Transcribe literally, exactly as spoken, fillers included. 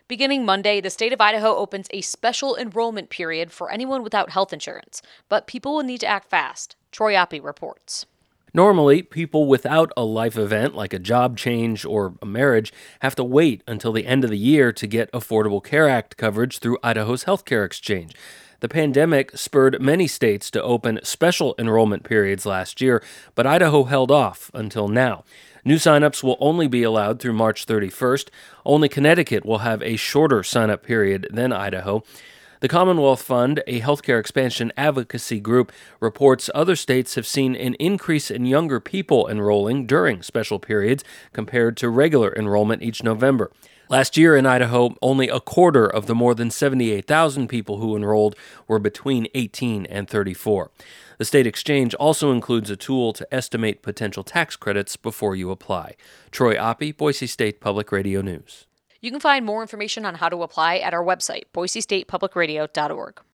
Beginning Monday, the state of Idaho opens a special enrollment period for anyone without health insurance, but people will need to act fast. Troy Oppie reports. Normally, people without a life event like a job change or a marriage have to wait until the end of the year to get Affordable Care Act coverage through Idaho's healthcare exchange. The pandemic spurred many states to open special enrollment periods last year, but Idaho held off until now. New signups will only be allowed through March thirty-first. Only Connecticut will have a shorter signup period than Idaho. The Commonwealth Fund, a healthcare expansion advocacy group, reports other states have seen an increase in younger people enrolling during special periods compared to regular enrollment each November. Last year in Idaho, only a quarter of the more than seventy-eight thousand people who enrolled were between eighteen and thirty-four. The state exchange also includes a tool to estimate potential tax credits before you apply. Troy Oppie, Boise State Public Radio News. You can find more information on how to apply at our website, boise state public radio dot org.